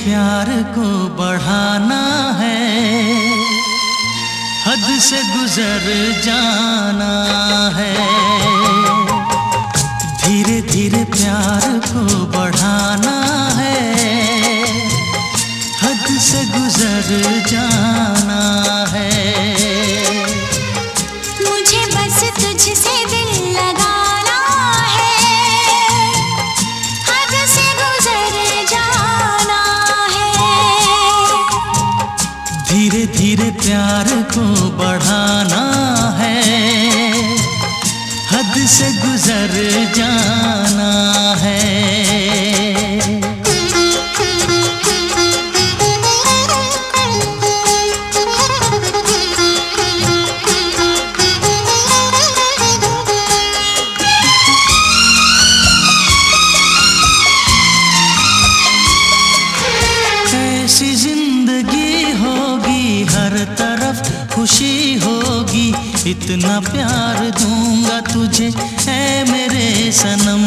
प्यार को बढ़ाना है, हद से गुजर जाना है। धीरे धीरे प्यार को बढ़ाना है, हद से गुजर जाना है। मुझे बस तुझसे दिल लगाना है, हद से गुजर जाना है। धीरे धीरे प्यार को बढ़ाना है, हद से गुजर जाना है। ऐसी जिंदगी होगी, हर तरफ खुशी होगी, इतना प्यार दूंगा तुझे ऐ मेरे सनम।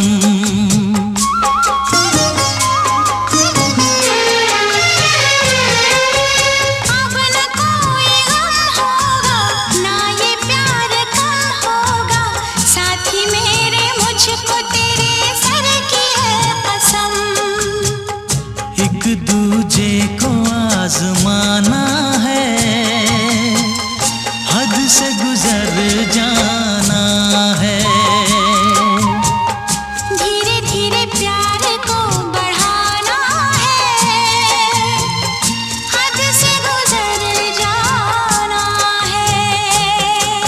अब न कोई गम होगा, ना ये प्यार कम होगा, साथी मेरे मुझको तेरे सर की है कसम। एक दूजे को आजमाना है, हद से गुजर जाना है। धीरे धीरे प्यार को बढ़ाना है, हद से गुजर जाना है।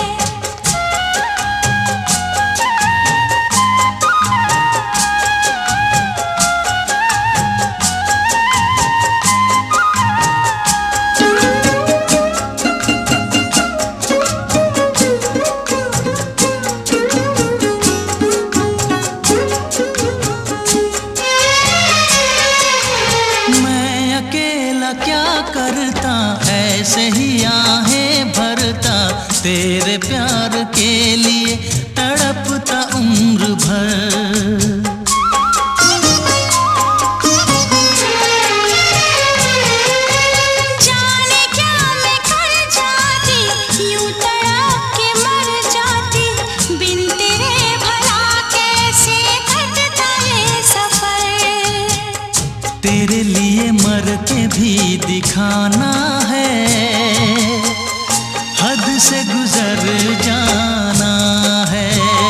मैं अकेला क्या करता, ऐसे ही आहें भरता, तेरे प्यार के लिए तड़पता उम्र भर। जाने क्या मैं कर जाती, यूं तड़प के मर जाती, बिन तेरे भला कैसे कटता ये सफर। तेरे लिए मर के भी दिखाना है, हद से गुजर जाना है।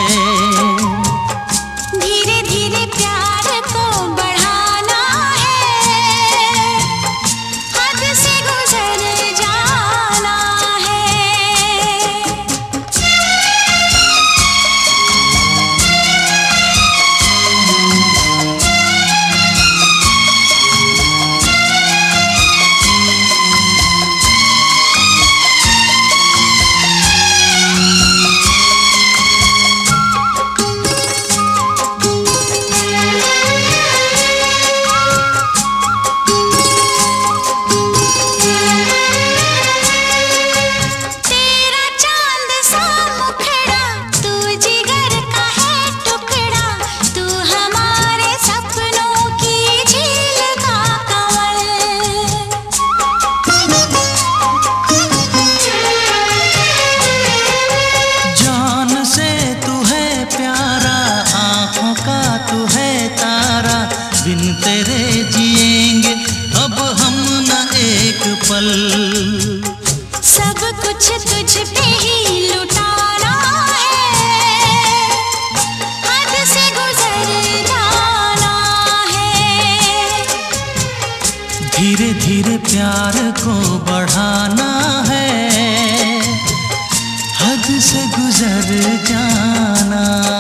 धीरे धीरे प्यार को बढ़ाना है, हद से गुजर जाना है। तेरा चांद सा मुखड़ा, तू जिगर का है टुकड़ा, तू हमारे सपनों की झील का कमल। जान से तू है प्यारा, आँखों का तू है तारा, बिन तेरे जिएंगे अब हम न एक पल। सब कुछ तुझ पे ही लुटाना है, हद से गुजर जाना है। धीरे धीरे प्यार को बढ़ाना है, हद से गुजर जाना